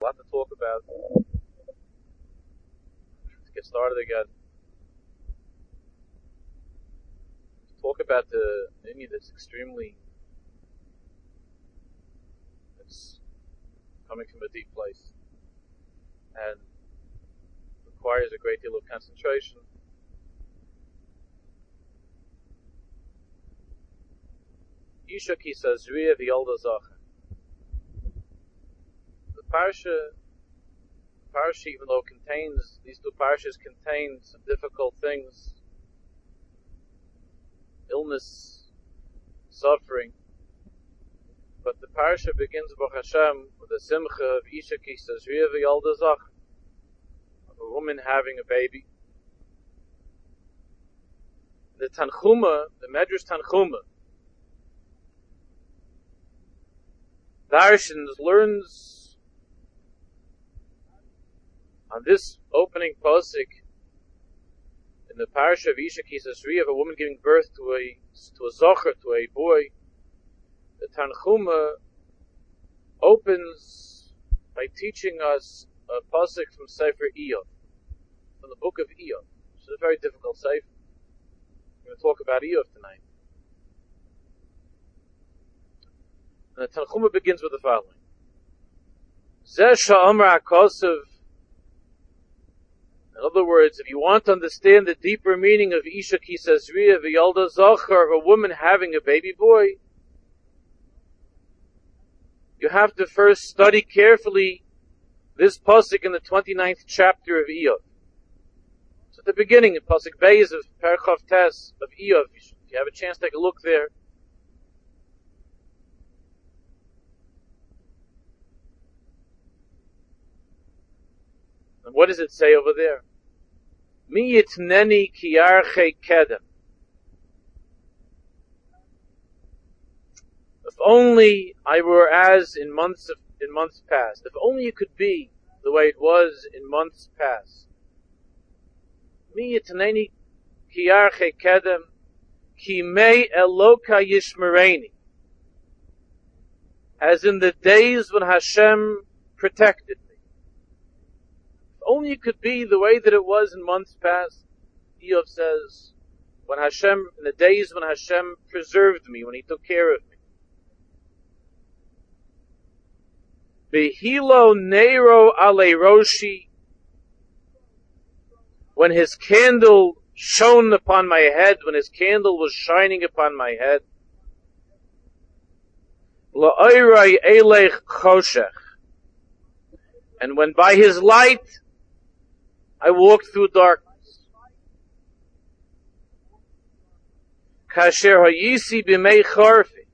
lot to talk about. Let's get started again. Talk about the Nimi that's it's coming from a deep place and requires a great deal of concentration. Isha ki sazriya v'yolda zacha. The parsha, even though these two parshas contain some difficult things, illness, suffering, but the parsha begins, Baruch Hashem, with the simcha of Isha ki sazriya v'yolda zacha, of a woman having a baby. The Tanchuma, the Medrash Tanchuma, Darshans learns on this opening posik in the parasha of Isha ki sazriya, of a woman giving birth to a zocher, to a boy. The Tanchuma opens by teaching us a posik from Sefer Iyov, from the book of Iyov. It's a very difficult sefer. We're going to talk about Iyov tonight. And the Tanchuma begins with the following. Zeh sha'amar ha'kosev. In other words, if you want to understand the deeper meaning of Isha ki sazriya v'yolda zacha, of a woman having a baby boy, you have to first study carefully this pasuk in the 29th chapter of Iyov. So at the beginning, in pasuk Beis of Perchav Tes of Iyov, if you have a chance, take a look there. And what does it say over there? Mi yitneni ki yarchei kedem. If only I were as in months past. If only you could be the way it was in months past. Mi yitneni ki yarchei kedem, ki mei eloka yishmereni. As in the days when Hashem protected me. Only it could be the way that it was in months past. Iyov says, in the days when Hashem preserved me, when He took care of me. Behilo neiro ale roshi, when His candle shone upon my head, when His candle was shining upon my head. La'oirei elech choshech, and when by His light I walked through darkness. Kasher hayisi b'mei charfi,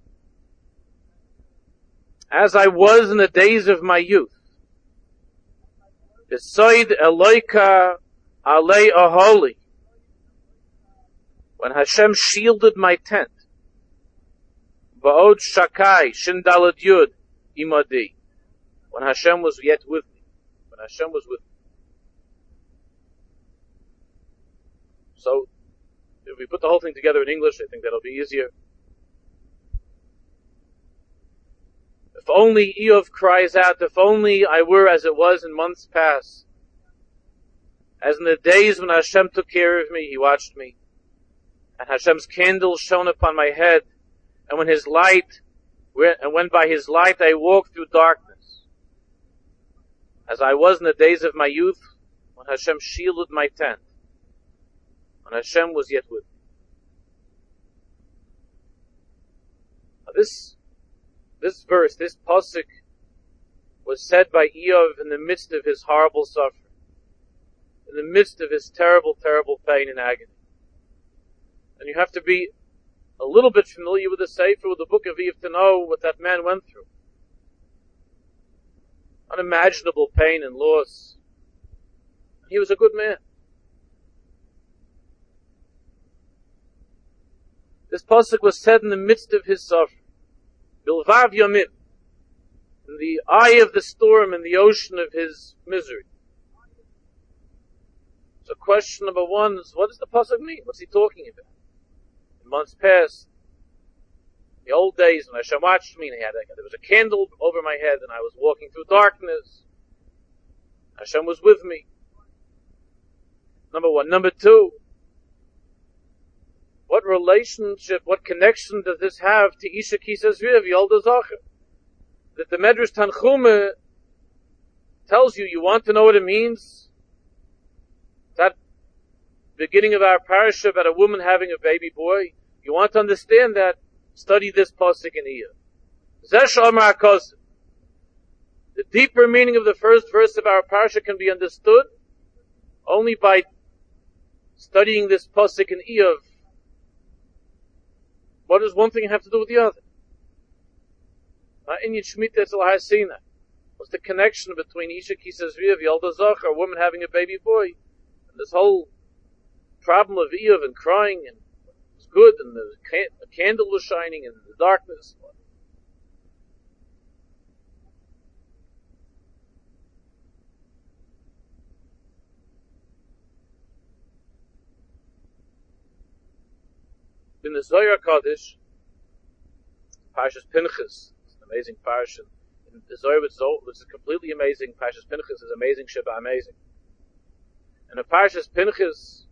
as I was in the days of my youth. Besoid Eloika alei aholi, when Hashem shielded my tent. Ba'od shakai shindalad yud imadi, when Hashem was yet with me. When Hashem was with me. So, if we put the whole thing together in English, I think that'll be easier. If only Iyov cries out, if only I were as it was in months past. As in the days when Hashem took care of me, He watched me. And Hashem's candle shone upon my head. And when by His light I walked through darkness. As I was in the days of my youth, when Hashem shielded my tent. When Hashem was yet with me. Now this verse, this pasuk, was said by Iyov in the midst of his horrible suffering, in the midst of his terrible, terrible pain and agony. And you have to be a little bit familiar with the Sefer, with the book of Iyov, to know what that man went through. Unimaginable pain and loss. He was a good man. This pasuk was said in the midst of his suffering. Bilvav Yomim, in the eye of the storm, in the ocean of his misery. So question number one is, what does the pasuk mean? What's he talking about? In months past, the old days when Hashem watched me, and there was a candle over my head, and I was walking through darkness. Hashem was with me. Number one. Number two, what relationship, what connection does this have to Isha Kisas Riv, Yolda Zacher? That the Medrash Tanchuma tells you, you want to know what it means? That beginning of our parasha about a woman having a baby boy. You want to understand that? Study this pasuk in Iyov. Zesh Amar HaKosim. The deeper meaning of the first verse of our parasha can be understood only by studying this pasuk in Iyov. What does one thing have to do with the other? In Yishmita Tzal Har Sinai, what's the connection between Isha Kisas Riv, Yolda Zacher, a woman having a baby boy, and this whole problem of Iyov and crying, and it was good, and the candle was shining in the darkness. In the Zohar Kodesh, Parshas Pinchas, it's an amazing parsha. In the Zohar, which is completely amazing, Parshas Pinchas is amazing, Sheba amazing. And in Parshas Pinchas,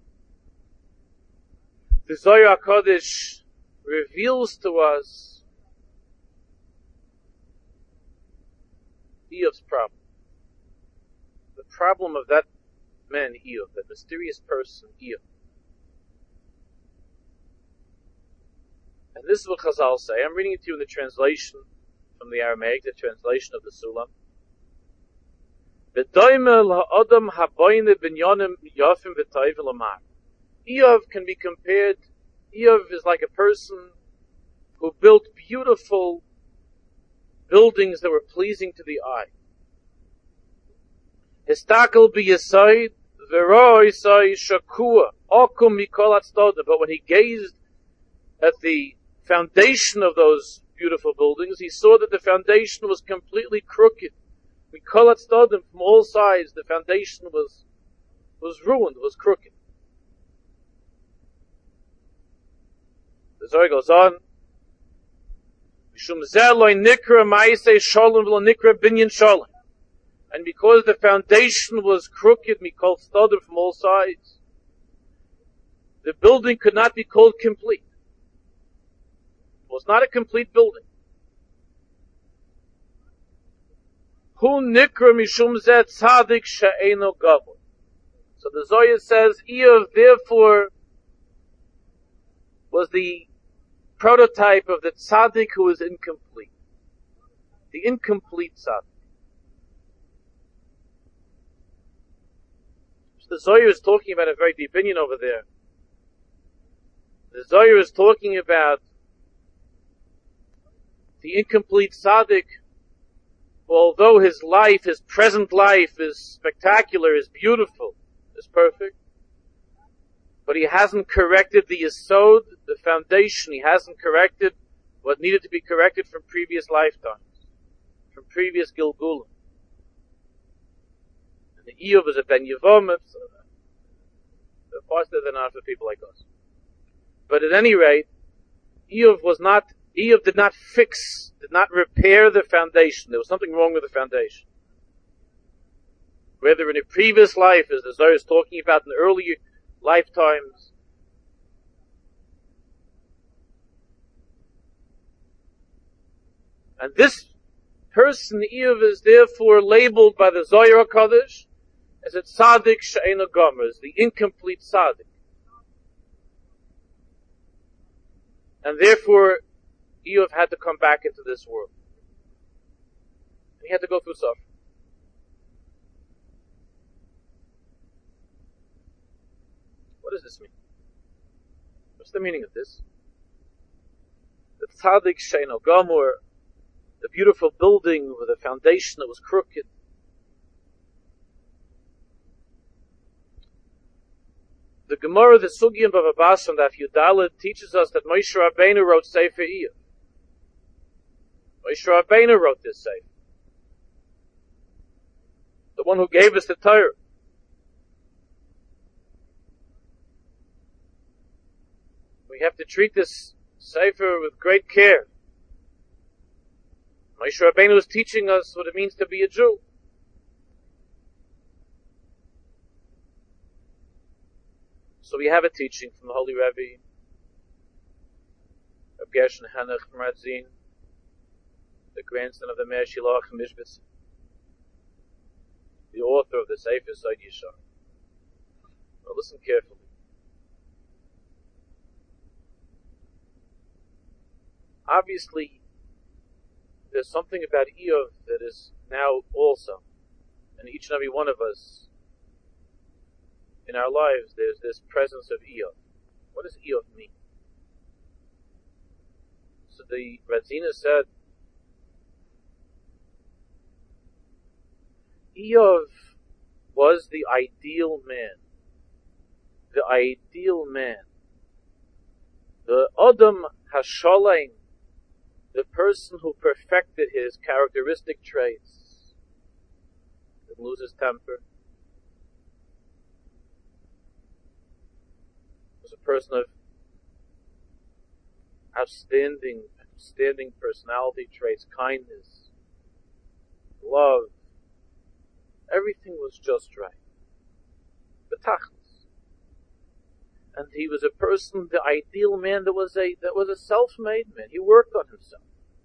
the Zohar Kodesh reveals to us Iyov's problem. The problem of that man, Iyov, that mysterious person, Iyov. And this is what Chazal say. I'm reading it to you in the translation from the Aramaic, the translation of the Sulam. Iyov can be compared, Iyov is like a person who built beautiful buildings that were pleasing to the eye. Histakel b'yesayid, v'ro yisay shakua, okum mikol atzdoda. But when he gazed at the foundation of those beautiful buildings, he saw that the foundation was completely crooked. Mikol atzdodim, from all sides, the foundation was ruined, was crooked. The Zohar goes on. Mishum zeh lo nikra ma'aseh shalom v'lo nikra binyan shalom. And because the foundation was crooked, mikol atzdodim, from all sides, the building could not be called complete. It was not a complete building. Hu nikra mishum zeh tzadik she'eino gavur. So the Zohar says, Iyov therefore was the prototype of the tzaddik who was incomplete. The incomplete tzaddik. So the Zohar is talking about a very deep opinion over there. The Zohar is talking about the incomplete tzaddik, although his life, his present life is spectacular, is beautiful, is perfect, but he hasn't corrected the yesod, the foundation. He hasn't corrected what needed to be corrected from previous lifetimes, from previous Gilgulim. And the Iyov is a Ben Yevom, so they're faster than not for people like us. But at any rate, Iyov did not fix, did not repair the foundation. There was something wrong with the foundation. Whether in a previous life, as the Zohar is talking about in earlier lifetimes, and this person, Iyov, is therefore labeled by the Zohar HaKadosh as a tzaddik she'eino gomer, as the incomplete tzaddik. And therefore, Iyov had to come back into this world. And he had to go through suffering. What does this mean? What's the meaning of this? The tzaddik she'eino gomer, the beautiful building with a foundation that was crooked. The Gemara, the Sugi and Bava Basra, and Daf Yudalet teaches us that Moshe Rabbeinu wrote Sefer Iyov. Moshe Rabbeinu wrote this Sefer. The one who gave us the Torah. We have to treat this Sefer with great care. Moshe Rabbeinu is teaching us what it means to be a Jew. So we have a teaching from the Holy Rebbe, of Gershon Henoch from Radzin, the grandson of the Meir Shilach Mishbitz, the author of the Sefer Sod Yishar. Now listen carefully. Obviously, there's something about Eov that is now also, in each and every one of us, in our lives, there's this presence of Eov. What does Eov mean? So the Radzina said, Eov was the ideal man. The ideal man. The Adam HaSholem, the person who perfected his characteristic traits. Didn't lose his temper. Was a person of outstanding personality traits, kindness, love. Everything was just right. Betachlis. And he was a person, the ideal man that was a self-made man. He worked on himself.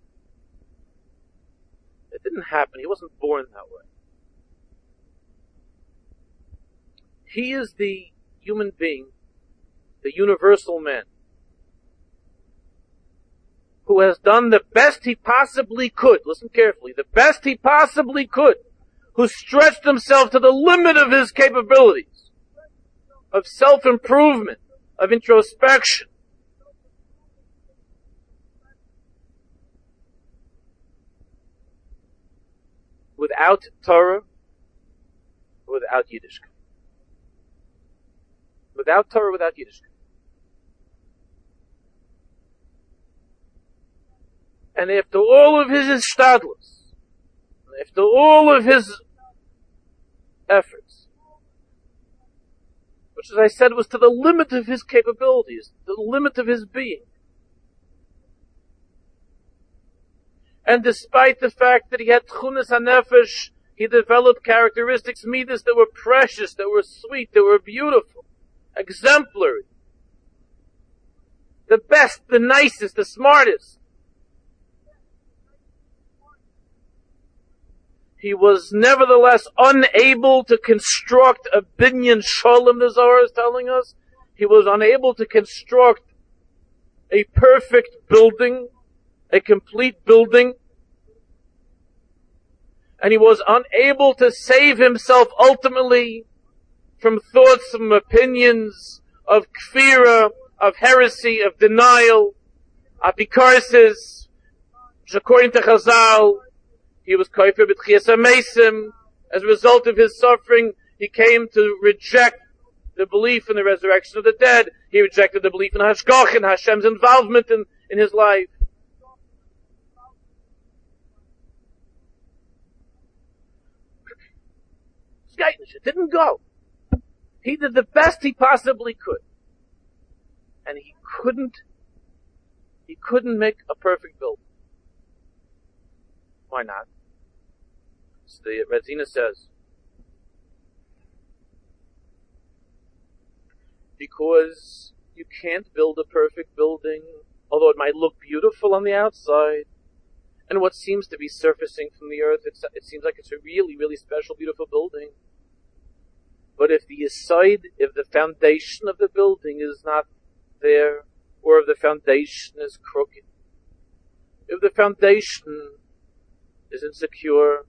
It didn't happen. He wasn't born that way. He is the human being, the universal man, who has done the best he possibly could. Listen carefully. The best he possibly could. Who stretched himself to the limit of his capabilities, of self-improvement, of introspection. Without Torah, without Yiddishkeit. Without Torah, without Yiddishkeit. And after all of his ishtadlus, after all of his efforts, which as I said was to the limit of his capabilities, to the limit of his being, and despite the fact that he had tchunas hanefesh, he developed characteristics, midas, that were precious, that were sweet, that were beautiful, exemplary, the best, the nicest, the smartest. He was nevertheless unable to construct a binyan shalom, the Zohar is telling us. He was unable to construct a perfect building, a complete building. And he was unable to save himself ultimately from thoughts, from opinions of kfira, of heresy, of denial, apikarsis, which according to Chazal, he was koifer b'tchias hamesim. As a result of his suffering, he came to reject the belief in the resurrection of the dead. He rejected the belief in Hashgach and Hashem's involvement in his life. It didn't go. He did the best he possibly could. And he couldn't make a perfect building. Why not? So the Radzina says, because you can't build a perfect building, although it might look beautiful on the outside, and what seems to be surfacing from the earth, it seems like it's a really, really special, beautiful building. But if the foundation of the building is not there, or if the foundation is crooked, if the foundation is insecure,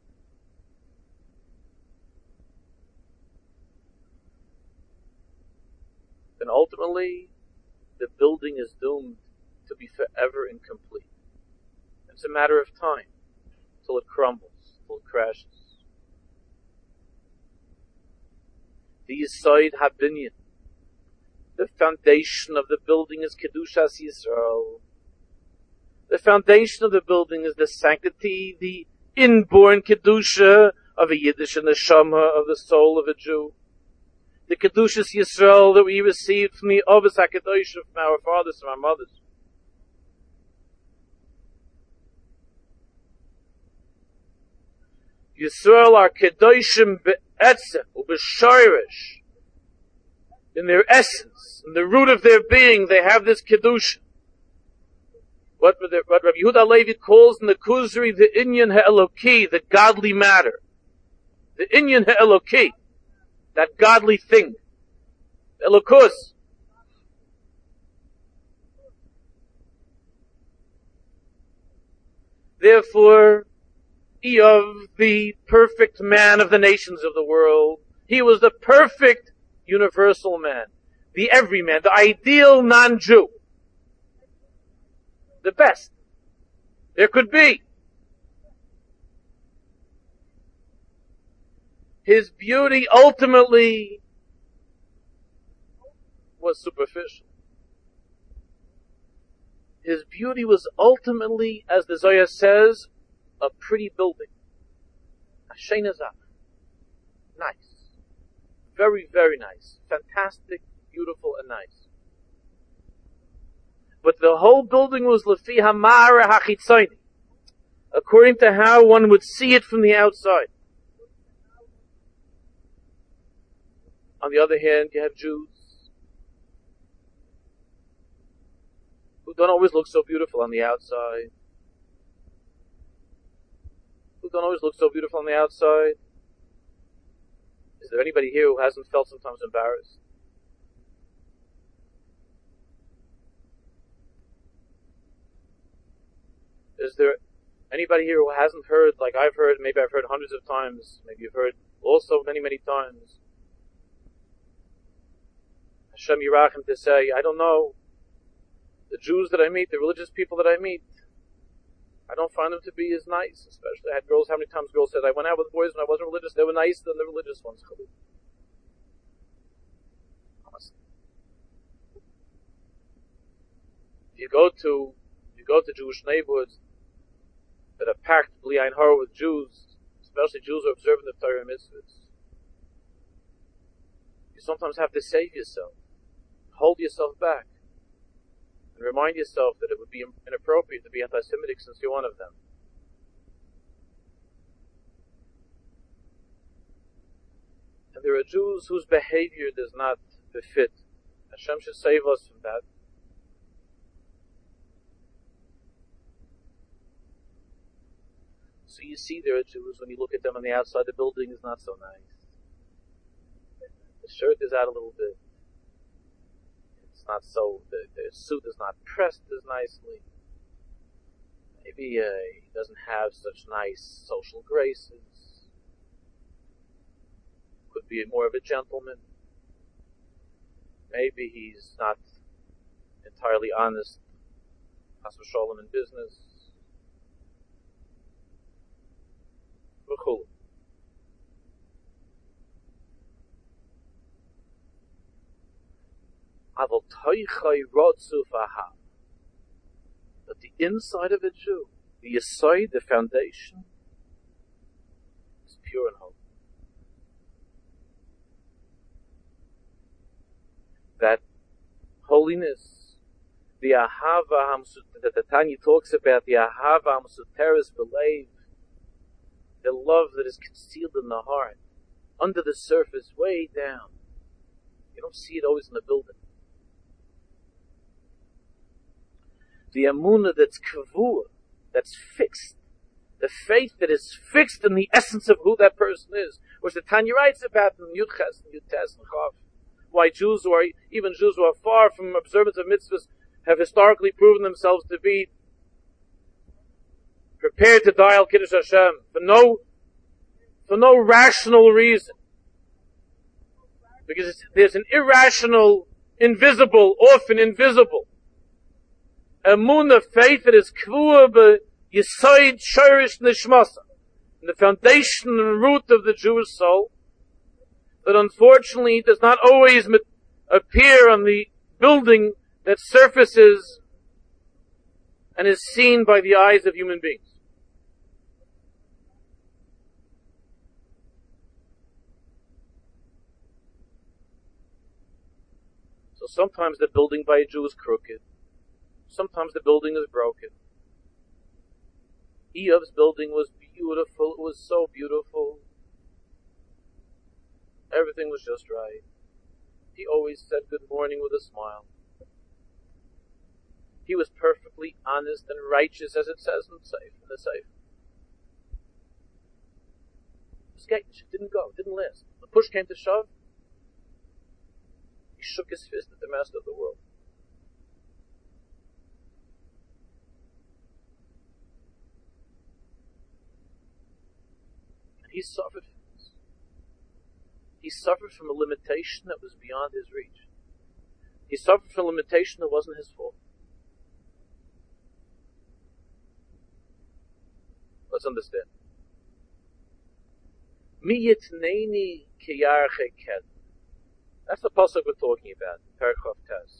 then ultimately the building is doomed to be forever incomplete. It's a matter of time till it crumbles, till it crashes. The Yesod HaBinyan, the foundation of the building is Kedushas Yisrael. The foundation of the building is the sanctity, the inborn Kedusha of a Yiddish neshama, of the soul of a Jew. The Kedushas Yisrael that we received from the Avos HaKadoshim, from our fathers, from our mothers. Yisrael are Kedoshim be'etzem u'b'shorish. In their essence, in the root of their being, they have this kedusha. What Rabbi Yehuda Halevi calls in the Kuzri the inyan ha'eloki, the godly matter. The inyan ha'eloki, that godly thing. Elokus. Therefore, Eov, the perfect man of the nations of the world, he was the perfect universal man, the everyman, the ideal non-Jew. The best there could be. His beauty ultimately was superficial. His beauty was ultimately, as the Zohar says, a pretty building. A sheina zach. Nice. Very, very nice. Fantastic, beautiful, and nice. But the whole building was lefi hamara hachitzoni, according to how one would see it from the outside. On the other hand, you have Jews who don't always look so beautiful on the outside. Is there anybody here who hasn't felt sometimes embarrassed? Is there anybody here who hasn't heard, like I've heard, maybe I've heard hundreds of times, maybe you've heard also many, many times, Hashem Yirachim, to say, I don't know, the Jews that I meet, the religious people that I meet, I don't find them to be as nice. Especially, I had girls, how many times girls said, I went out with boys when I wasn't religious, they were nicer than the religious ones. Honestly. If you go to Jewish neighborhoods that are packed bli ein hara with Jews, especially Jews who are observant of Torah mitzvahs, you sometimes have to save yourself, hold yourself back, and remind yourself that it would be inappropriate to be anti-Semitic since you're one of them. And there are Jews whose behavior does not befit. Hashem should save us from that. So you see there are Jews, when you look at them on the outside, the building is not so nice. The shirt is out a little bit. It's not so, the suit is not pressed as nicely. Maybe he doesn't have such nice social graces. Could be more of a gentleman. Maybe he's not entirely honest, Chas v'sholem, in business. But the inside of a Jew, the yesod, the foundation, is pure and holy. That holiness, the ahava that the Tanya talks about, the ahava hamsuteres b'leiv, the love that is concealed in the heart, under the surface, way down. You don't see it always in the building. The emunah that's kavua, that's fixed. The faith that is fixed in the essence of who that person is. Which the Tanya writes about in Yudches and Yudtes and Chav. Why Jews who are, even Jews who are far from observance of mitzvahs, have historically proven themselves to be prepared to die al Kiddush Hashem for no rational reason. Because there's an irrational, invisible, often invisible emunah, faith that is kvua b'yesod shorish nishmasa, in the foundation and root of the Jewish soul, that unfortunately does not always appear on the building that surfaces and is seen by the eyes of human beings. So sometimes the building by a Jew is crooked. Sometimes the building is broken. Eov's building was beautiful. It was so beautiful. Everything was just right. He always said good morning with a smile. He was perfectly honest and righteous, as it says in the Sefer. It didn't go, it didn't last. When push came to shove, he shook his fist at the master of the world. And he suffered from this. He suffered from a limitation that was beyond his reach. He suffered from a limitation that wasn't his fault. Let's understand. That's the pasuk we're talking about, Perikov Tes.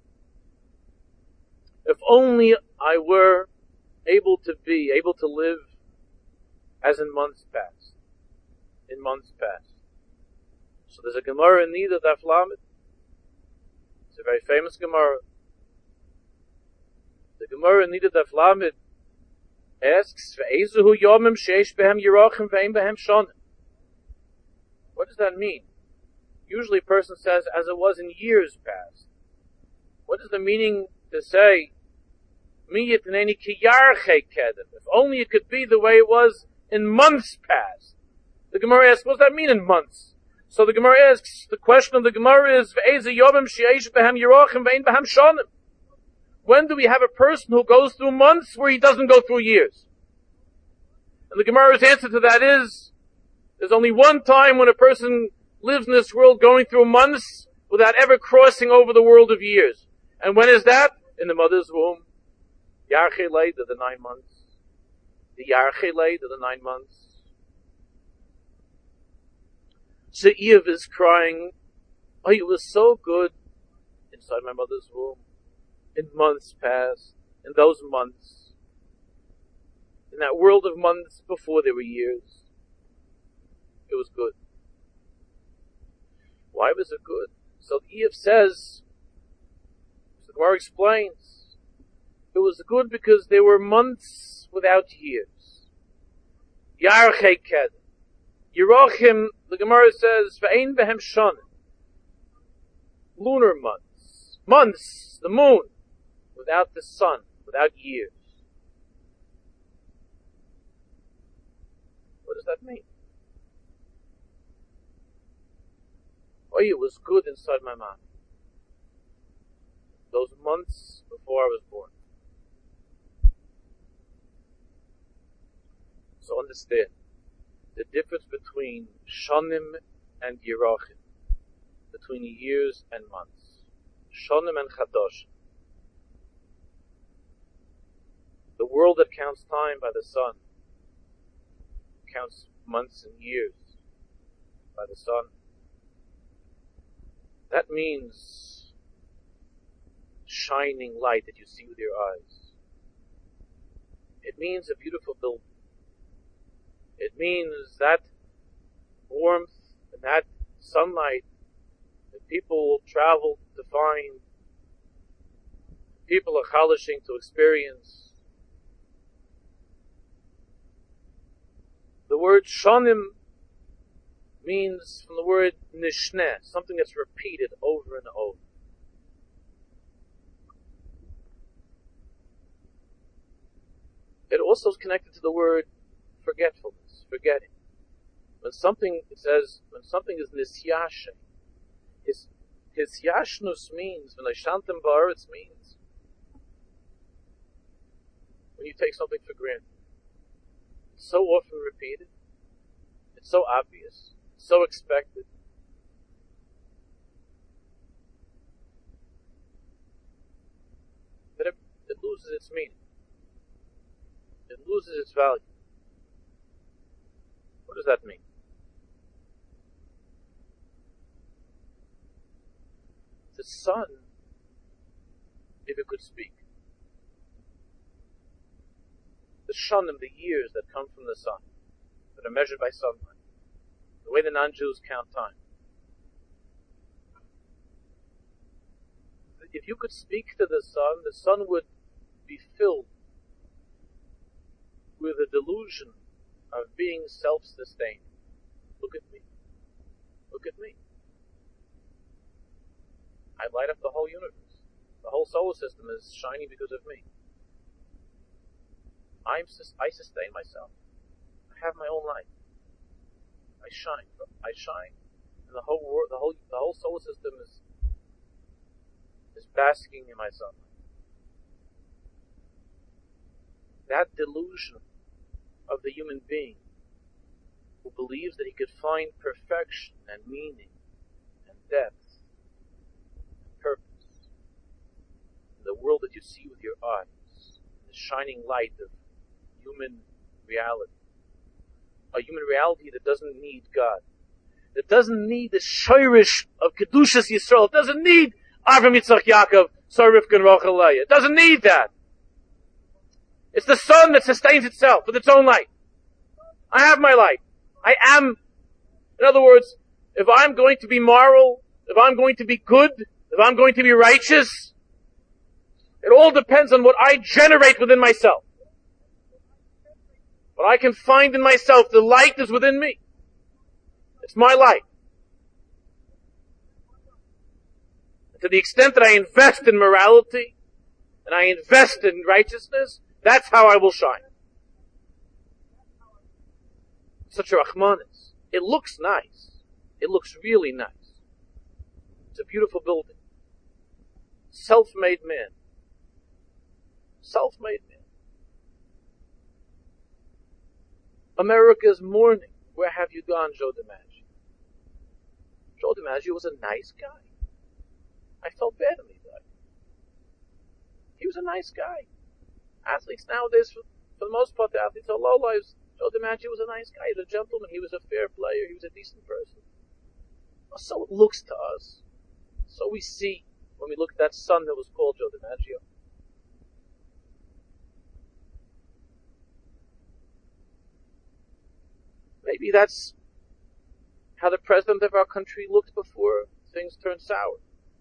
If only I were able to live as in months past. In months past. So there's a Gemara in Nida Daf Lamed. It's a very famous Gemara. The Gemara in Nida Daf Lamed asks, "Ve'ezuhu yomim sheish behem yirachim ve'em behem shonim." What does that mean? Usually a person says, as it was in years past. What is the meaning to say, if only it could be the way it was in months past? The Gemara asks, what does that mean in months? So the Gemara asks, the question of the Gemara is, when do we have a person who goes through months where he doesn't go through years? And the Gemara's answer to that is, there's only one time when a person lives in this world going through months without ever crossing over the world of years. And when is that? In the mother's womb. Yarchei Leid of the 9 months. The Yarchei Leid of the 9 months. So Eve is crying, oh, it was so good inside my mother's womb. In months past. In those months. In that world of months before there were years. It was good. Why was it good? So Eve says, the Gemara explains, it was good because there were months without years. Yarchei Ked. Yerachim, the Gemara says, Ve'ein behem shonim. Lunar months. Months, the moon, without the sun, without years. What does that mean? Oh, it was good inside my mouth. Those months before I was born. So understand the difference between shonim and yerachim, between years and months. Shonim and chadosh. The world that counts time by the sun counts months and years by the sun. That means shining light that you see with your eyes. It means a beautiful building. It means that warmth and that sunlight that people travel to find, people are chalishing to experience. The word shonim means from the word nishneh, something that's repeated over and over. It also is connected to the word forgetfulness, forgetting. When something, it says, when something is nisyashe, his yashnus means, when Ashantim Ba'aretz means, when you take something for granted. It's so often repeated, it's so obvious, so expected. That it loses its meaning. It loses its value. What does that mean? The sun, if it could speak, the shonim, the years that come from the sun, that are measured by sunlight, the way the non-Jews count time. If you could speak to the sun would be filled with a delusion of being self-sustained. Look at me. Look at me. light up the whole universe. The whole solar system is shining because of me. I sustain myself. I have my own light. I shine. And the whole world, the whole solar system is basking in my sunlight. That delusion of the human being who believes that he could find perfection and meaning and depth and purpose in the world that you see with your eyes, the shining light of human reality. A human reality that doesn't need God. That doesn't need the shirish of Kedushas Yisrael. It doesn't need Avram, Yitzchak, Yaakov, Sarah, Rivka, and Rachel, Leah. It doesn't need that. It's the sun that sustains itself with its own light. I have my light. I am, in other words, if I'm going to be moral, if I'm going to be good, if I'm going to be righteous, it all depends on what I generate within myself. What I can find in myself, the light is within me. It's my light. And to the extent that I invest in morality, and I invest in righteousness, that's how I will shine. Such a Rahmanis. It looks nice. It looks really nice. It's a beautiful building. Self-made man. Self-made man. America's mourning. Where have you gone, Joe DiMaggio? Joe DiMaggio was a nice guy. I felt bad when he died. He was a nice guy. Athletes nowadays, for the most part, the athletes are low lives. Joe DiMaggio was a nice guy. He was a gentleman. He was a fair player. He was a decent person. So it looks to us. So we see when we look at that son that was called Joe DiMaggio. Maybe that's how the president of our country looked before things turned sour.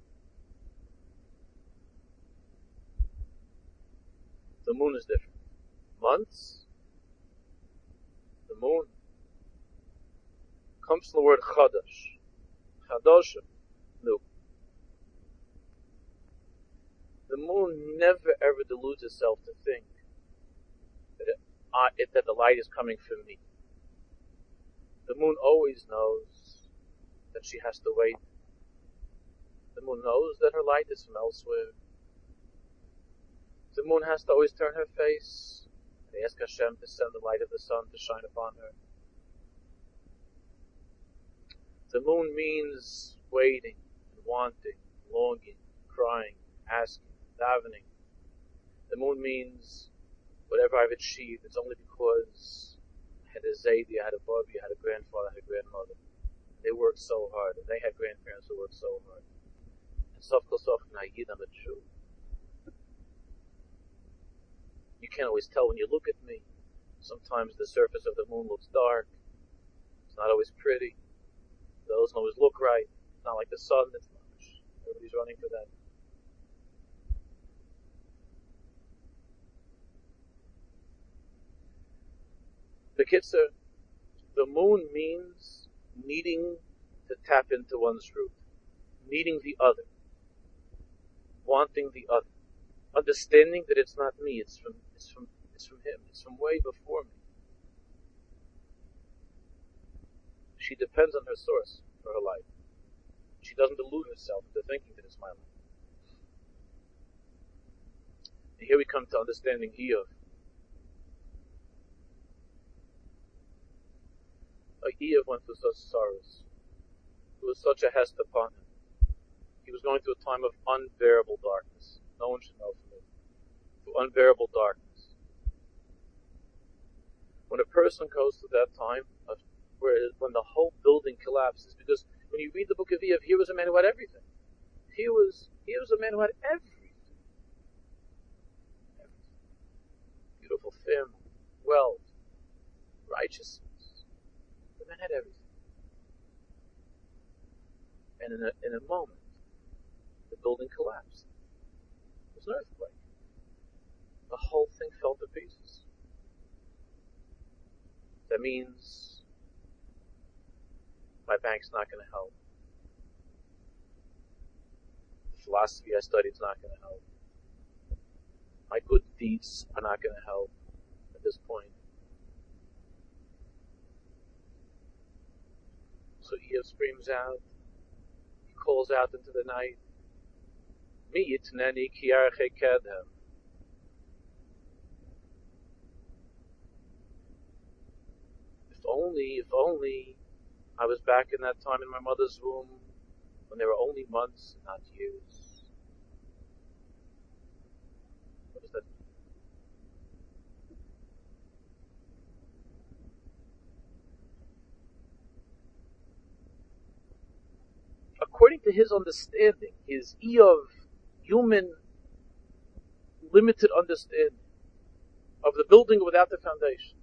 The moon is different. Months, the moon comes from the word chadash. Chadashim, new. The moon never ever deludes itself to think that the light is coming from me. The moon always knows that she has to wait. The moon knows that her light is from elsewhere. The moon has to always turn her face and ask Hashem to send the light of the sun to shine upon her. The moon means waiting, wanting, longing, crying, asking, davening. The moon means whatever I've achieved, it's only because I had a Zaidi, I had a Bobby, I had a grandfather, I had a grandmother. They worked so hard, and they had grandparents who worked so hard. And sof kol sof, I'm a Jew. You can't always tell when you look at me. Sometimes the surface of the moon looks dark. It's not always pretty. It doesn't always look right. It's not like the sun. It's not much. Everybody's running for that. The Kitzur, the moon means needing to tap into one's root. Needing the other. Wanting the other. Understanding that it's not me, it's from him, it's from way before me. She depends on her source for her life. She doesn't delude herself into thinking that it's my life. And here we come to understanding Eov. Like Eov went through such sorrows. It was such a hest upon him. He was going through a time of unbearable darkness. No one should know from it. Through unbearable darkness. When a person goes through that time when the whole building collapses, because when you read the book of Eov, here was a man who had everything. He was a man who had everything. Beautiful family, wealth, righteousness. The man had everything. And in a moment, the building collapsed. It was an earthquake. The whole thing fell to pieces. That means my bank's not going to help. philosophy I studied is not going to help. My good deeds are not going to help at this point. So Eov screams out. He calls out into the night. Mi yitneni ki archei kedem. If only I was back in that time in my mother's womb when there were only months, not years. What does that mean? According to his understanding, his Eov human limited understanding of the building without the foundation,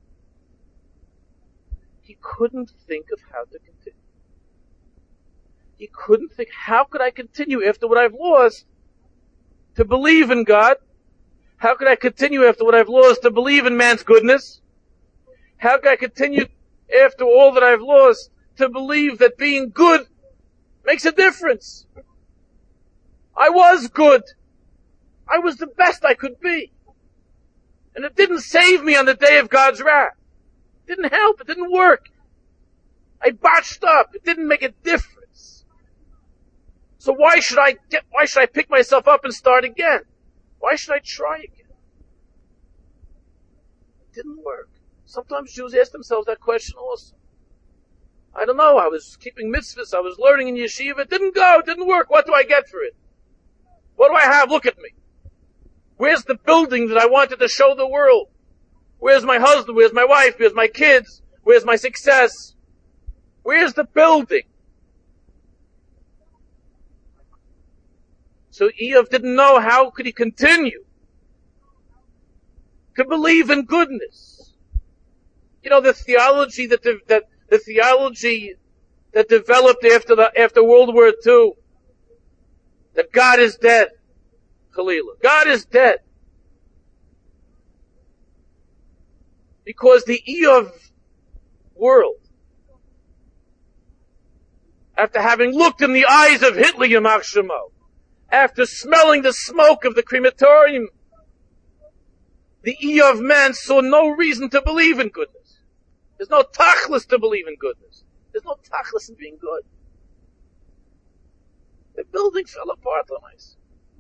he couldn't think of how to continue. He couldn't think, how could I continue after what I've lost to believe in God? How could I continue after what I've lost to believe in man's goodness? How could I continue after all that I've lost to believe that being good makes a difference? I was good. I was the best I could be. And it didn't save me on the day of God's wrath. It didn't help. It didn't work. I botched up. It didn't make a difference. So why should I pick myself up and start again? Why should I try again? It didn't work. Sometimes Jews ask themselves that question also. I don't know. I was keeping mitzvahs. I was learning in yeshiva. It didn't go. It didn't work. What do I get for it? What do I have? Look at me. Where's the building that I wanted to show the world? Where's my husband? Where's my wife? Where's my kids? Where's my success? Where's the building? So Eov didn't know how could he continue to believe in goodness. You know, the theology that developed after World War II, that God is dead. Khalilah. God is dead. Because the Eov world, after having looked in the eyes of Hitler, Yamach Shemo, after smelling the smoke of the crematorium, the Eov man saw no reason to believe in goodness. There's no tachlis to believe in goodness. There's no tachlis in being good. The building fell apart, Lamais.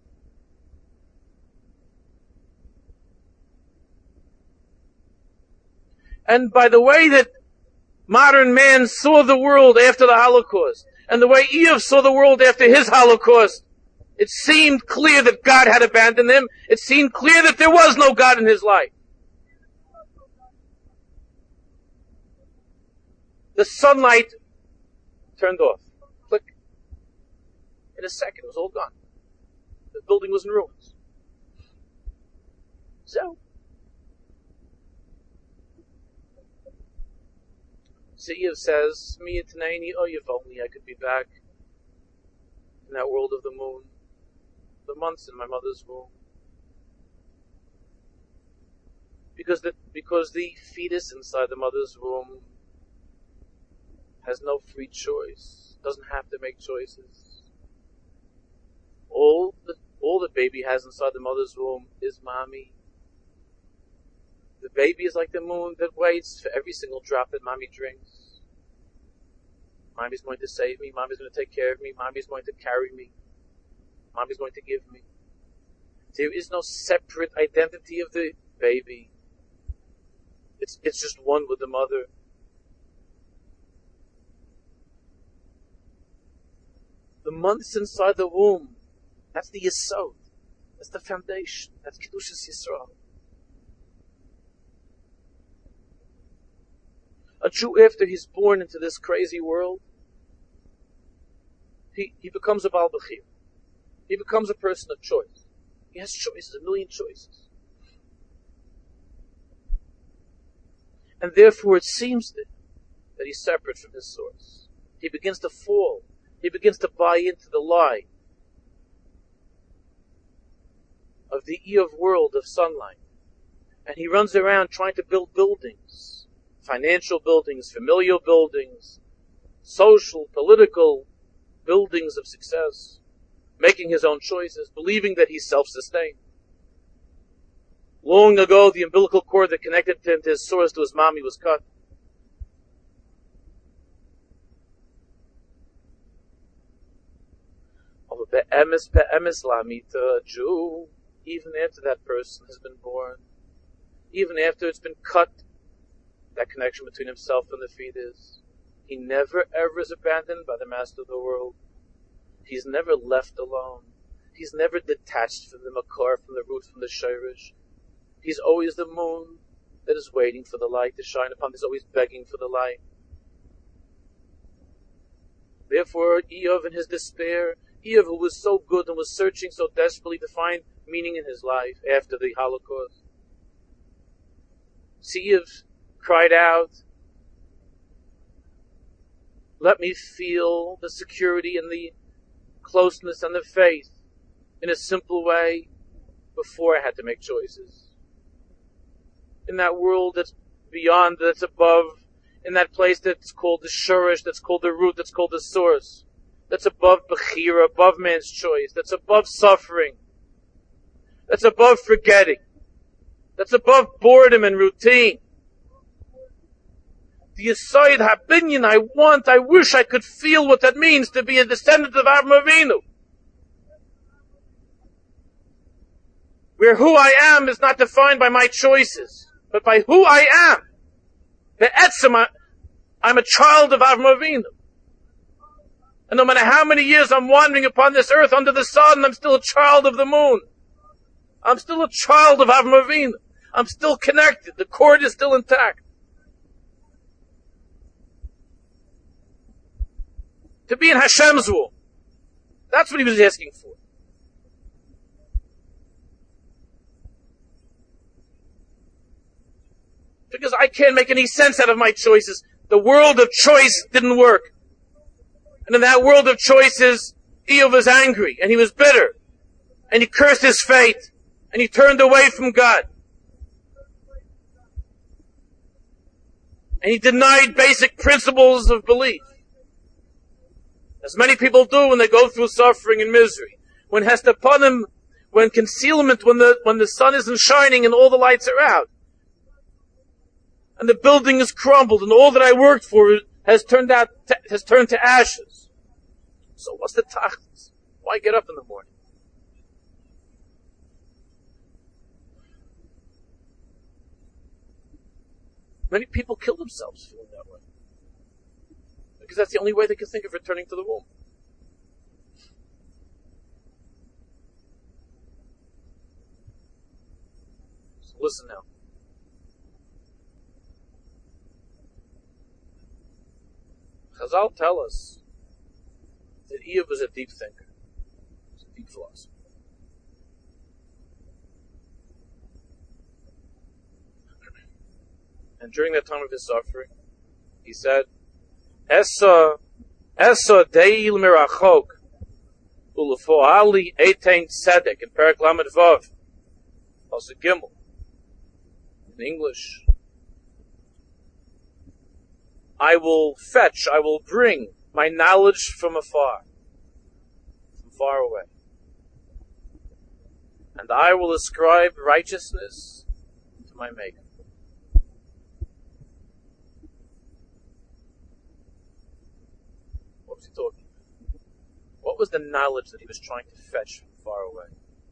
And by the way that modern man saw the world after the Holocaust, and the way Eov saw the world after his Holocaust, it seemed clear that God had abandoned him. It seemed clear that there was no God in his life. The sunlight turned off. Click. In a second, it was all gone. The building was in ruins. So Eov says, "Mi yitneni, oh, if only I could be back in that world of the moon, the months in my mother's womb, because the fetus inside the mother's womb has no free choice, doesn't have to make choices. All the baby has inside the mother's womb is mommy. The baby is like the moon that waits for every single drop that mommy drinks. Mommy's going to save me. Mommy's going to take care of me. Mommy's going to carry me. Mommy's going to give me. There is no separate identity of the baby. It's just one with the mother. The months inside the womb, that's the Yesod. That's the foundation. That's Kedushas Yisrael. A Jew, after he's born into this crazy world, he becomes a Baal Bechir. He becomes a person of choice. He has choices, a million choices. And therefore it seems that he's separate from his source. He begins to fall. He begins to buy into the lie of the Eov world of sunlight. And he runs around trying to build buildings. Financial buildings, familial buildings, social, political buildings of success. making his own choices, believing that he's self-sustained. Long ago, the umbilical cord that connected him to his source, to his mommy, was cut. Be'emes lamita, Jew, even after that person has been born, even after it's been cut, that connection between himself and the fetus, he never ever is abandoned by the master of the world. He's never left alone. He's never detached from the makor, from the root, from the shirish. He's always the moon that is waiting for the light to shine upon. He's always begging for the light. Therefore, Eov in his despair, Eov who was so good and was searching so desperately to find meaning in his life after the Holocaust, Eov cried out, let me feel the security and the closeness and the faith in a simple way before I had to make choices. In that world that's beyond, that's above, in that place that's called the shurish, that's called the root, that's called the source, that's above bechira, above man's choice, that's above suffering, that's above forgetting, that's above boredom and routine. The Yesod HaBinyan, I wish I could feel what that means to be a descendant of Avraham Avinu. Where who I am is not defined by my choices, but by who I am. Be'etzem, I'm a child of Avraham Avinu. And no matter how many years I'm wandering upon this earth under the sun, I'm still a child of the moon. I'm still a child of Avraham Avinu. I'm still connected. The cord is still intact. To be in Hashem's will. That's what he was asking for. Because I can't make any sense out of my choices. The world of choice didn't work. And in that world of choices, Eov was angry, and he was bitter, and he cursed his fate, and he turned away from God. And he denied basic principles of belief. As many people do when they go through suffering and misery. When hestaponim, when concealment, when the sun isn't shining and all the lights are out. And the building is crumbled and all that I worked for has turned to ashes. So what's the tachlis? Why get up in the morning? Many people kill themselves feeling that way. Because that's the only way they can think of returning to the womb. So listen now. Chazal tell us that Eov was a deep thinker. He was a deep philosopher. And during that time of his suffering, he said, Esa deil mirachok ulefoali etein tzedek in Perek Lamed Vav, also Gimel, in English. I will bring my knowledge from afar, from far away. And I will ascribe righteousness to my Maker. What was he talking about? What was the knowledge that he was trying to fetch from far away?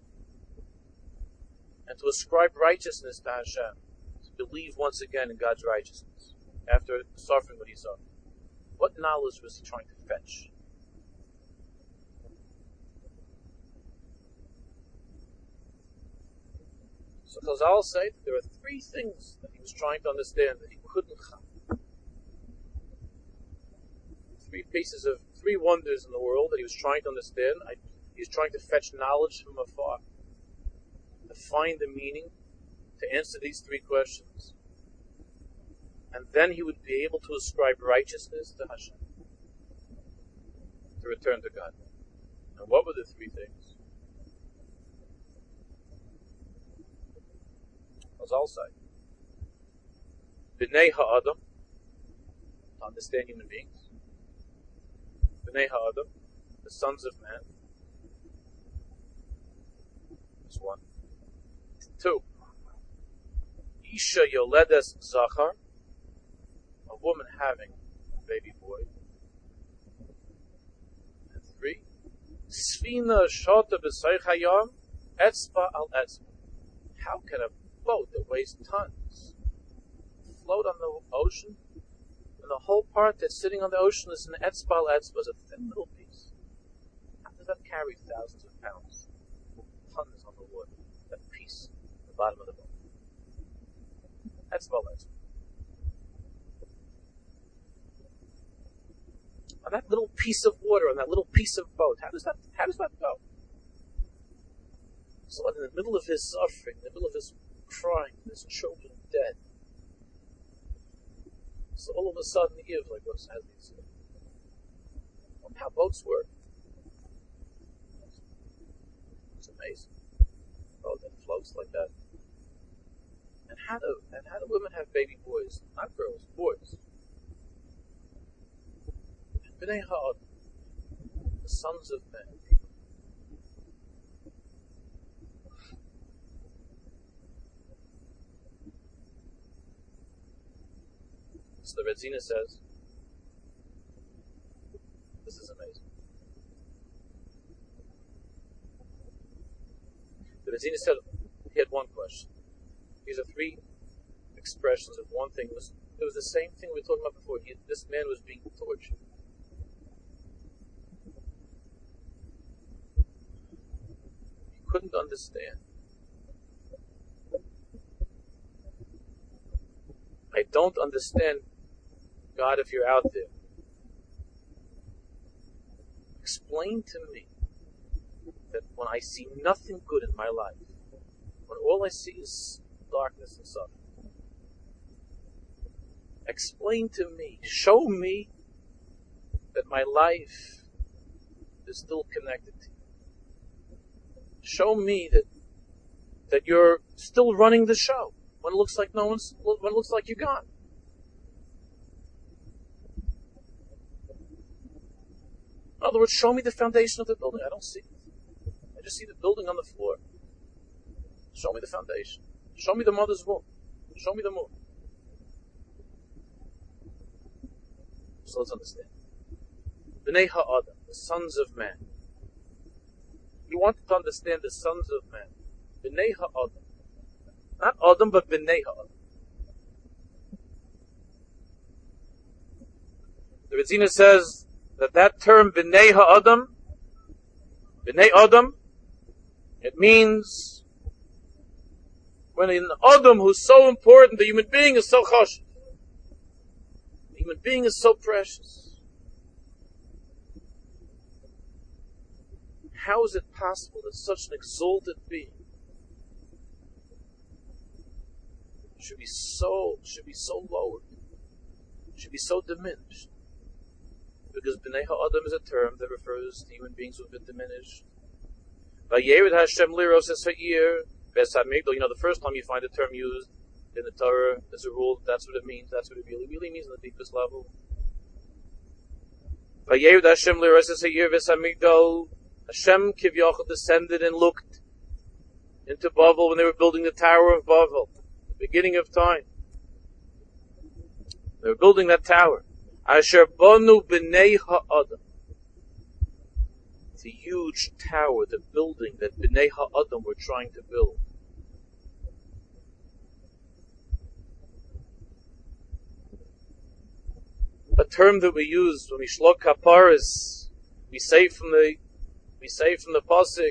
And to ascribe righteousness to Hashem, to believe once again in God's righteousness. After suffering what he suffered, what knowledge was he trying to fetch? So Chazal say that there are three things that he was trying to understand that he couldn't have. Three wonders in the world that he was trying to understand. He was trying to fetch knowledge from afar, to find the meaning, to answer these three questions. And then he would be able to ascribe righteousness to Hashem, to return to God. And what were the three things? Chazal say, B'nei ha'adam, to understand human beings. B'nei ha'adam, the sons of man. That's one. Two. Isha yoledes zachar, a woman having a baby boy. And three. Sfina shota b'soich hayom, etzba al etzba. How can a boat that weighs tons float on the ocean, and the whole part that's sitting on the ocean is an etzba al etzba, is a thin little piece? How does that carry thousands of pounds? Tons on the water. That piece at the bottom of the boat. Etzba al etzba. On that little piece of water, on that little piece of boat, how does that go? So in the middle of his suffering, in the middle of his crying, his children dead, so all of a sudden he gives, like what Sadly said. How boats work. It's amazing. A boat that floats like that. And how do women have baby boys? Not girls, boys. B'nai ha'adam, the sons of men. So the Redzina says, this is amazing. The Redzina said he had one question. These are three expressions of one thing. It was the same thing we were talking about before. This man was being tortured. He couldn't understand. I don't understand, God, if you're out there. Explain to me that when I see nothing good in my life, when all I see is darkness and suffering, explain to me, show me that my life is still connected to you. Show me that you're still running the show when it looks like when it looks like you're gone. In other words, show me the foundation of the building. I don't see it. I just see the building on the floor. Show me the foundation. Show me the mother's womb. Show me the moon. So let's understand. B'nai ha'adam, the sons of man. We want to understand the sons of man. B'nai ha'adam. Not Adam, but B'nai ha'adam. The Redzina says that term B'nai ha'adam, B'nai Adam, it means when an Adam who's so important, the human being is so chashuv. The human being is so precious. How is it possible that such an exalted being should be so lowered, should be so diminished? Because B'nai ha'adam is a term that refers to human beings who have been diminished. Vayered Hashem liros es ha'ir ves hamigdal. You know, the first time you find the term used in the Torah, as a rule, that's what it means. That's what it really means on the deepest level. Vayered Hashem liros es ha'ir ves hamigdal. Hashem Kivyachal descended and looked into Bavel when they were building the Tower of Bavel, the beginning of time. They were building that tower. Asher banu b'nei ha'adam. It's a huge tower, the building that b'nei ha'adam were trying to build. A term that we use when we shlok kaparas, we say from the pasuk,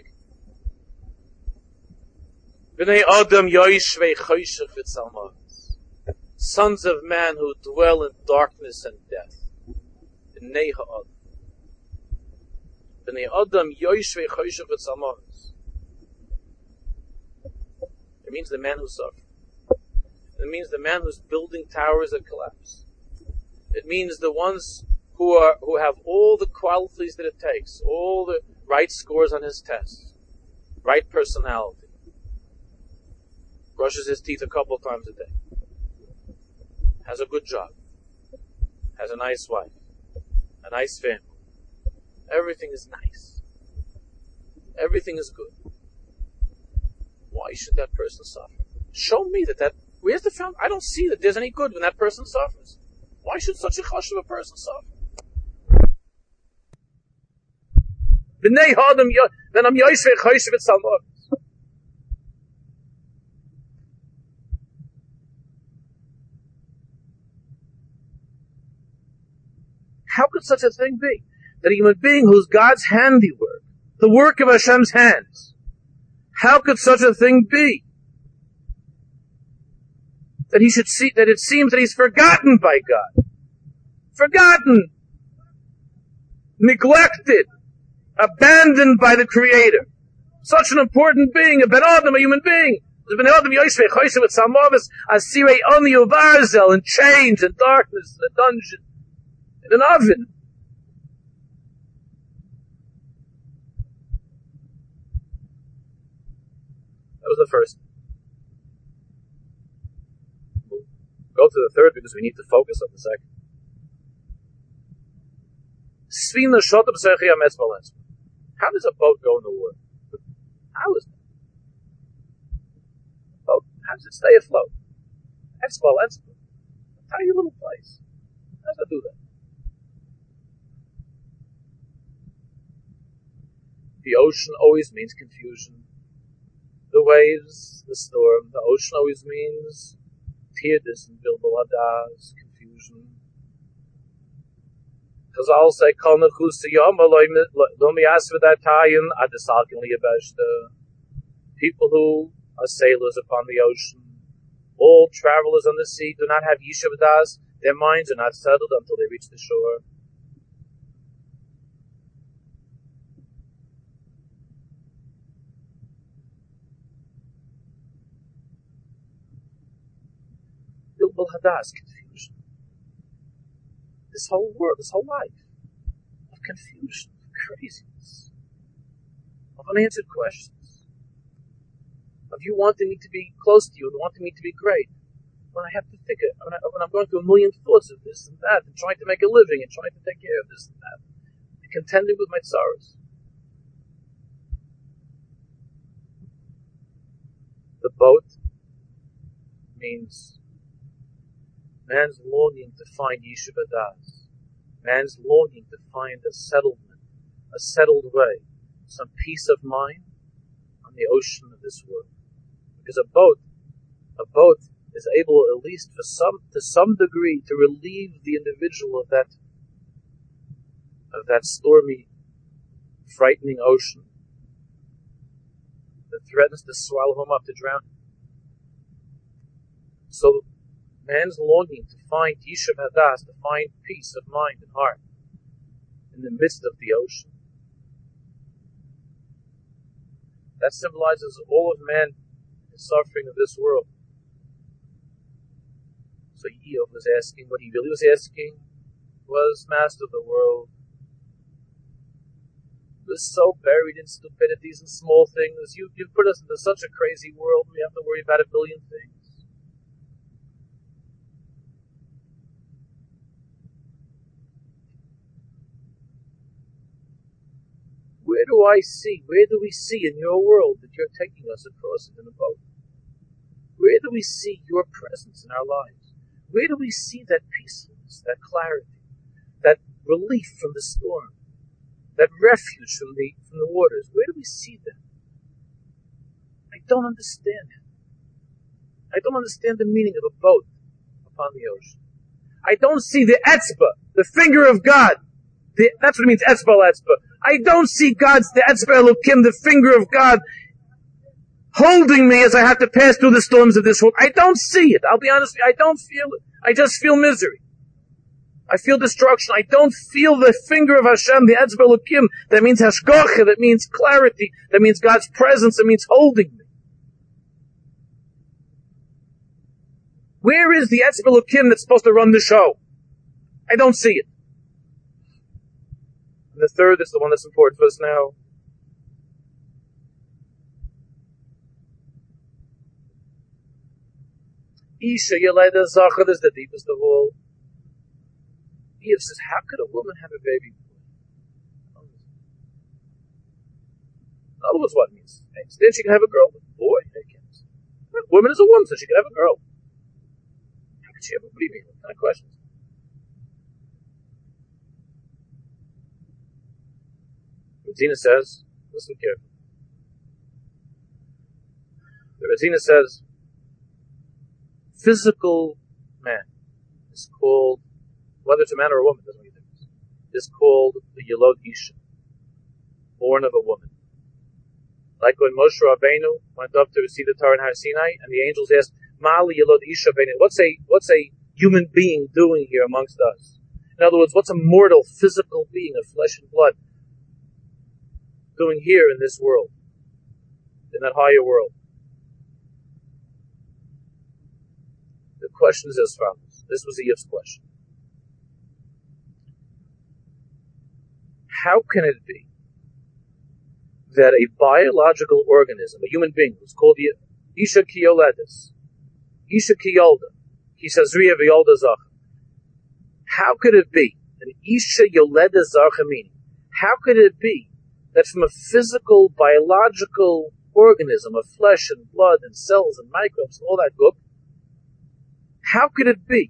b'nei adam yoishvei choshech v'tzalmah. Sons of man who dwell in darkness and death. B'nei ha'adam. B'nei adam yoishvei choshech v'tzalmah. It means the man who suffers. It means the man who's building towers that collapse. It means the ones who have all the qualities that it takes, all the right scores on his tests, right personality, brushes his teeth a couple times a day, has a good job, has a nice wife, a nice family. Everything is nice. Everything is good. Why should that person suffer? Show me where's the found? I don't see that there's any good when that person suffers. Why should such a chashuv a person suffer? B'nei Adam, then I'm yoshvei choshev et salmov. How could such a thing be? That a human being who's God's handiwork, the work of Hashem's hands, how could such a thing be? That he should see, that it seems that he's forgotten by God. Forgotten. Neglected. Abandoned by the Creator. Such an important being, a Ben Adam, a human being. Ben Adam Yoshvei Choshev et Salmovis, Asirei Oni Uvarzel, in chains and darkness, in a dungeon, in an oven. That was the first. We'll go to the third because we need to focus on the second. How does a boat go in the water? How is it? Boat, how does it stay afloat? That's a tiny little place. How does it do that? The ocean always means confusion. The waves, the storm, the ocean always means tirdus and bilbul hadas, confusion. Chazal say, Kol nechus yom lo miasv'datayim adesalkin liyabeshta. People who are sailors upon the ocean, all travelers on the sea, do not have yishuv das. Their minds are not settled until they reach the shore. Bilbul hadas, confusion. This whole world, this whole life of confusion, of craziness, of unanswered questions, of you wanting me to be close to you and wanting me to be great, when I have to think it, when I'm going through a million thoughts of this and that, and trying to make a living, and trying to take care of this and that, and contending with my sorrows. The boat means man's longing to find yishuv hadas, man's longing to find a settlement, a settled way, some peace of mind on the ocean of this world. Because a boat is able, at least to some degree, to relieve the individual of that stormy, frightening ocean that threatens to swallow him up, to drown him. So man's longing to find yishuv hadas, to find peace of mind and heart in the midst of the ocean, that symbolizes all of man, the suffering of this world. So Eov was asking, what he really was asking was, Master of the world, we're so buried in stupidities and small things. You've put us into such a crazy world, we have to worry about a billion things. Where do we see in your world that you're taking us across it in a boat? Where do we see your presence in our lives? Where do we see that peacefulness, that clarity, that relief from the storm, that refuge from the waters? Where do we see that? I don't understand it. I don't understand the meaning of a boat upon the ocean. I don't see the etzba, the finger of God. That's what it means, etzba. I don't see the etzba Elokim, the finger of God, holding me as I have to pass through the storms of this world. I don't see it. I'll be honest with you, I don't feel it. I just feel misery. I feel destruction. I don't feel the finger of Hashem, the etzba Elokim. That means hashgacha, that means clarity, that means God's presence, that means holding me. Where is the etzba Elokim that's supposed to run the show? I don't see it. And the third is the one that's important for us now. Isha Yeleda Zachar is the deepest of all. Eve says, how could a woman have a baby? In other words, what it means? Then she can have a girl, a boy. woman is a woman, so she can have a girl. How can she have a, what do you mean? What kind of questions? Ravzina says, listen carefully. The Ravzina says, physical man is called, whether it's a man or a woman, doesn't make a difference, is called the Yelod Isha, born of a woman. Like when Moshe Rabbeinu went up to receive the Torah in Har Sinai, and the angels asked, Ma'ali Yelod Isha Beinu, what's a human being doing here amongst us? In other words, what's a mortal, physical being of flesh and blood doing here in this world, in that higher world? The question is as follows. This was Eve's question. How can it be that a biological organism, a human being, who's called Isha Kiyoledes, Isha Kiyolda, Kisazriya V'yolda Zacha, how could it be, an Isha Yoleda Zacha meaning, how could it be that from a physical, biological organism of flesh and blood and cells and microbes and all that gook, how could it be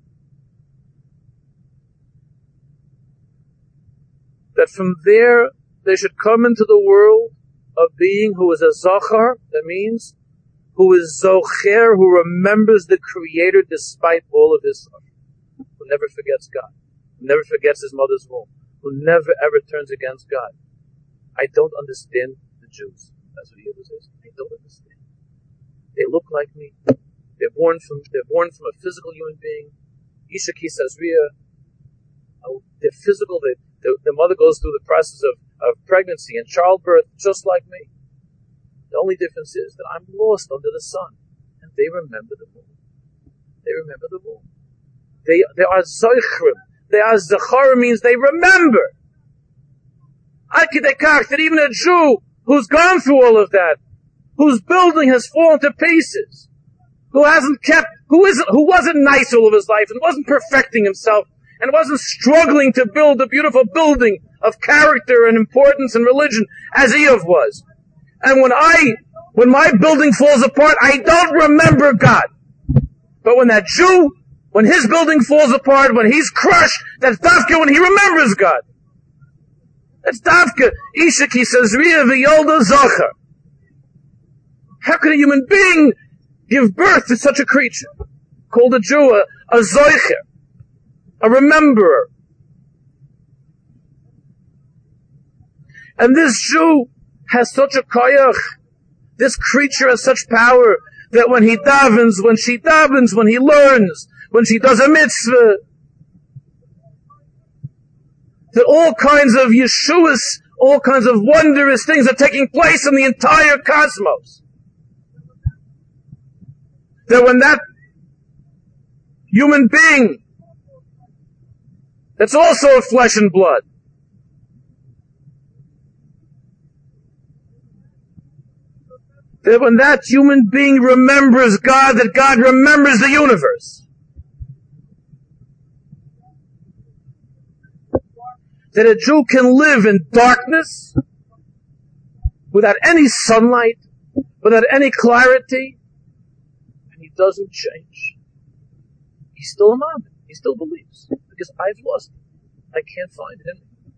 that from there they should come into the world a being who is a Zachar, that means who is Zocher, who remembers the Creator despite all of his suffering, who never forgets God, who never forgets his mother's womb, who never ever turns against God? I don't understand the Jews. That's what he was asking. I don't understand. They look like me. They're born from a physical human being. Isha Kisazriya. They're physical. The mother goes through the process of pregnancy and childbirth just like me. The only difference is that I'm lost under the sun, and they remember the womb. They remember the womb. They are zoichrim. They are zachar, means they remember. That even a Jew who's gone through all of that, whose building has fallen to pieces, who wasn't nice all of his life and wasn't perfecting himself and wasn't struggling to build a beautiful building of character and importance and religion as Eov was. And when my building falls apart, I don't remember God. But when that Jew, when his building falls apart, when he's crushed, that's Dafka when he remembers God. That's Dafka. Isha Kisazriya V'yolda Zachar. How could a human being give birth to such a creature called a Jew, a Zoicher, a rememberer? And this Jew has such a koyach, this creature has such power, that when he davens, when she davens, when he learns, when she does a mitzvah, that all kinds of Yeshuas, all kinds of wondrous things are taking place in the entire cosmos. That when that human being, that's also of flesh and blood, that when that human being remembers God, that God remembers the universe. That a Jew can live in darkness, without any sunlight, without any clarity, and he doesn't change. He's still a man. He still believes. Because I've lost him. I can't find him.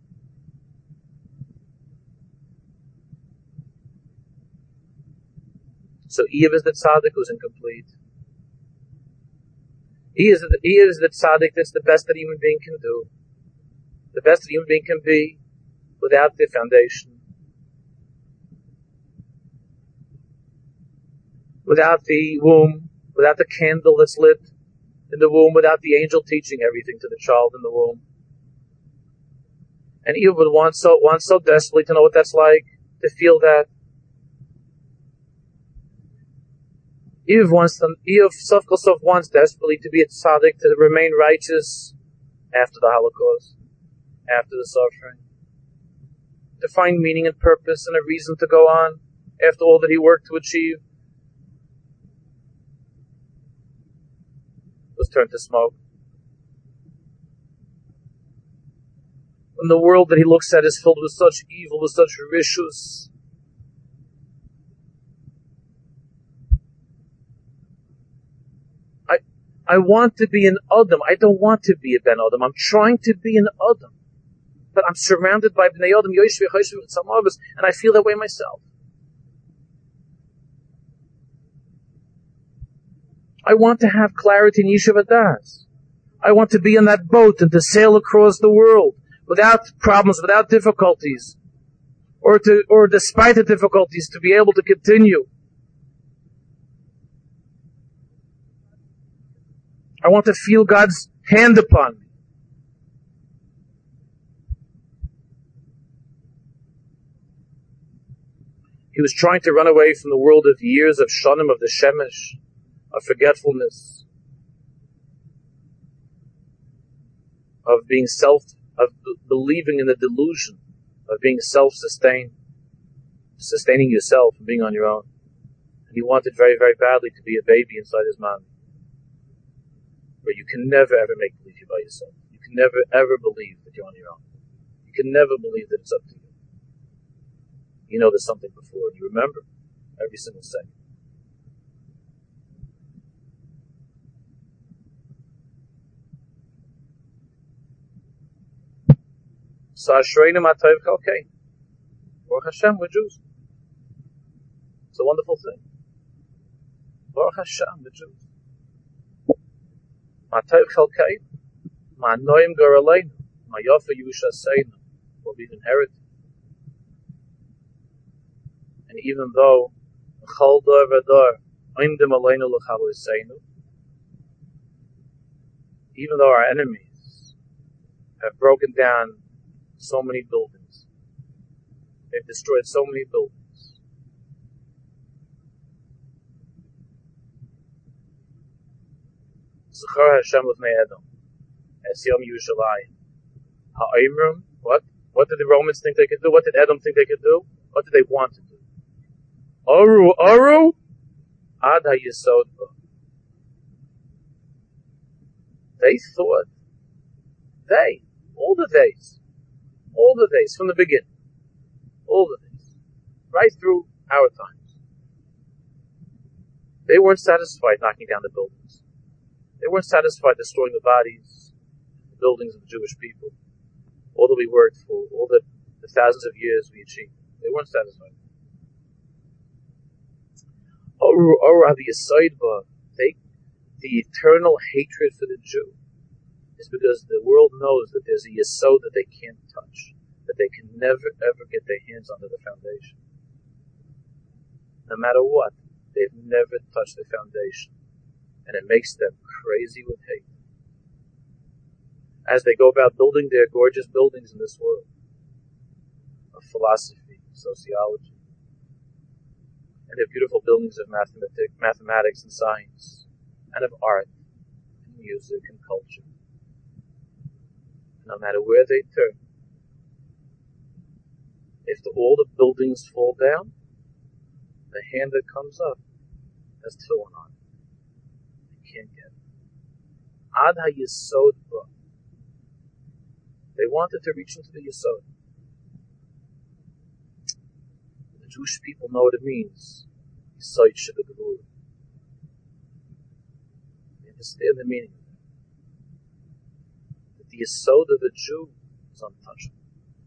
So Eov is the tzaddik who's incomplete. He is the tzaddik that's the best that a human being can do. The best that a human being can be without the foundation. Without the womb, without the candle that's lit in the womb, without the angel teaching everything to the child in the womb. And Eov would want so desperately to know what that's like, to feel that. Eov Sof Kol Sof wants desperately to be a tzaddik, to remain righteous after the Holocaust, after the suffering, to find meaning and purpose and a reason to go on after all that he worked to achieve was turned to smoke. When the world that he looks at is filled with such evil, with such rishus, I want to be an Adam. I don't want to be a Ben Adam. I'm trying to be an Adam. But I'm surrounded by Bnei Adam, Yoshvi, Choshvi, and Samavas, and I feel that way myself. I want to have clarity in Yishuv Adas. I want to be in that boat and to sail across the world without problems, without difficulties, or despite the difficulties, to be able to continue. I want to feel God's hand upon me. He was trying to run away from the world of years of shanim, of the shemesh, of forgetfulness, of being of believing in the delusion of being self-sustained, sustaining yourself and being on your own. And he wanted very, very badly to be a baby inside his mom, where you can never ever make believe you're by yourself. You can never ever believe that you're on your own. You can never believe that it's up to you. You know there's something before, and you remember every single second. So Ashreinu Matayv Chalkein. Baruch Hashem, we're Jews. It's a wonderful thing. Baruch Hashem, we're Jews. Matayv Chalkein. Ma'anoim Garaleinu. Ma'yofa Yushaseinu. What we've inherited. And even though Chol Dor V'Dor Oimdim Aleinu L'Chaloseinu, even though our enemies have broken down so many buildings, they've destroyed so many buildings, Zechar Hashem L'Fnei Edom Es Yom Yerushalayim Ha'imrim. What did the Romans think they could do? What did Edom think they could do? What did they want to do? Aru, Ad HaYesod Ba. They thought, all the days, from the beginning, all the days, right through our times, they weren't satisfied knocking down the buildings. They weren't satisfied destroying the bodies, the buildings of the Jewish people, all that we worked for, all the thousands of years we achieved. They weren't satisfied. The eternal hatred for the Jew is because the world knows that there's a yesod that they can't touch, that they can never ever get their hands onto the foundation. No matter what, they've never touched the foundation, and it makes them crazy with hate as they go about building their gorgeous buildings in this world of philosophy, sociology, and their beautiful buildings of mathematics and science, and of art, and music and culture. No matter where they turn, if all the buildings fall down, the hand that comes up has tefillin on it. They can't get it. Ad HaYesod Ba. They wanted to reach into the Yesod. The Jewish people know what it means. Yesod Shebegvura. They understand the meaning of it. That the Yesod of a Jew is untouchable.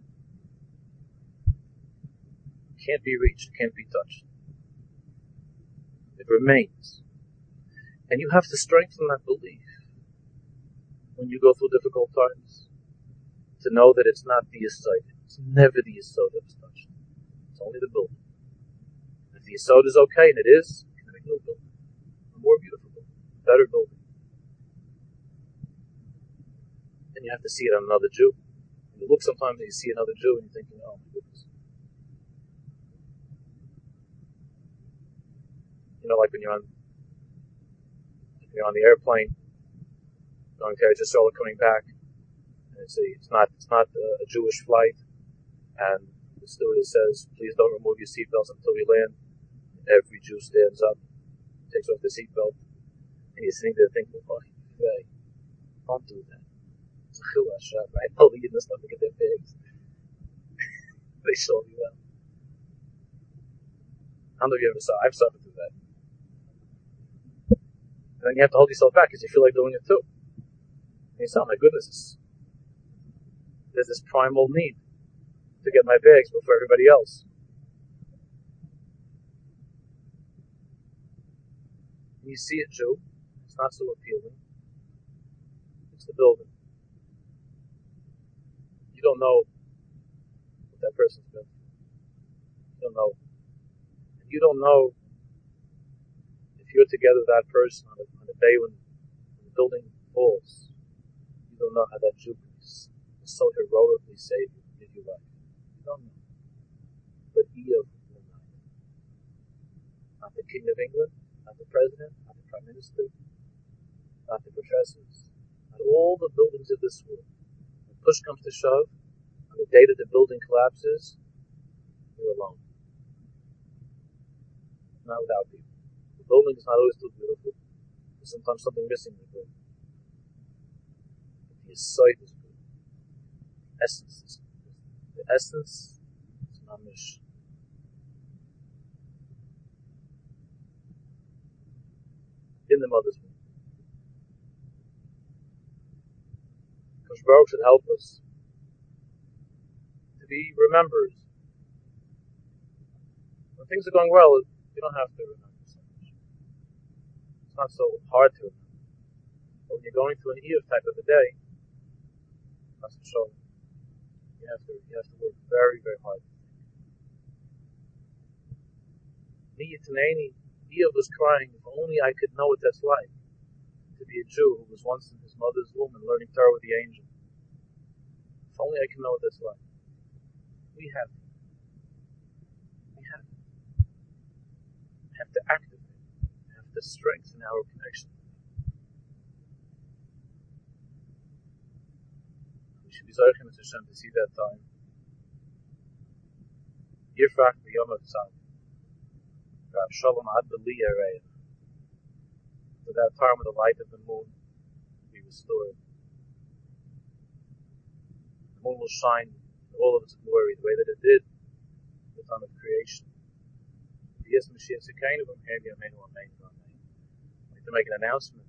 Can't be reached, can't be touched. It remains. And you have to strengthen that belief when you go through difficult times, to know that it's not the Yesod. It's never the Yesod that is touched. It's only the building. If the Yesod is okay, and it is, you can make a new building. A more beautiful building. A better building. And you have to see it on another Jew. And you look sometimes and you see another Jew and you're thinking, oh my goodness. You know, like when you're on the airplane, going to Eretz Yisrael, coming back, and it's not a Jewish flight, and the stewardess says, please don't remove your seatbelts until we land. Every Jew stands up, takes off the seatbelt, and you're sitting there thinking, oh, hey, don't do that. It's a chil Hashem. I know the Yiddish not to get their bags. They show you that. I don't know if you ever saw. I've suffered through that. then you have to hold yourself back because you feel like doing it too. And you say, oh my goodness, there's this primal need to get my bags before everybody else. And you see a Jew, it's not so appealing. It's the building. You don't know what that person's been through. You don't know. And you don't know if you're together with that person on a day when the building falls. You don't know how that Jew will so heroically save you, give you life. You don't know. But Eov will not. Not the King of England, not the President, not the Prime Minister, not the professors, not all the buildings of this world. When push comes to shove, on the day that the building collapses, you're alone. Not without people. The building is not always too beautiful. There's sometimes something missing in the building. But the sight is good. Essence is good. The essence is mamish. In the mother's womb. Because Baruch should help us to be remembered. When things are going well, you don't have to remember so much. It's not so hard to remember. But when you're going through an Eov type of a day, that's for sure. You have to work very, very hard. Eov was crying, if only I could know what that's like to be a Jew who was once in his mother's womb and learning Torah with the angel. If only I could know what that's like. We have to activate, we have to strengthen our connection. We should be Zochen to Hashem to see that time. Yifrach b'yom ha'tzad. Rav Shalom ad b'li yareich. To that time when the light of the moon will be restored. The moon will shine in all of its glory, the way that it did at the time of creation. I'd like to make an announcement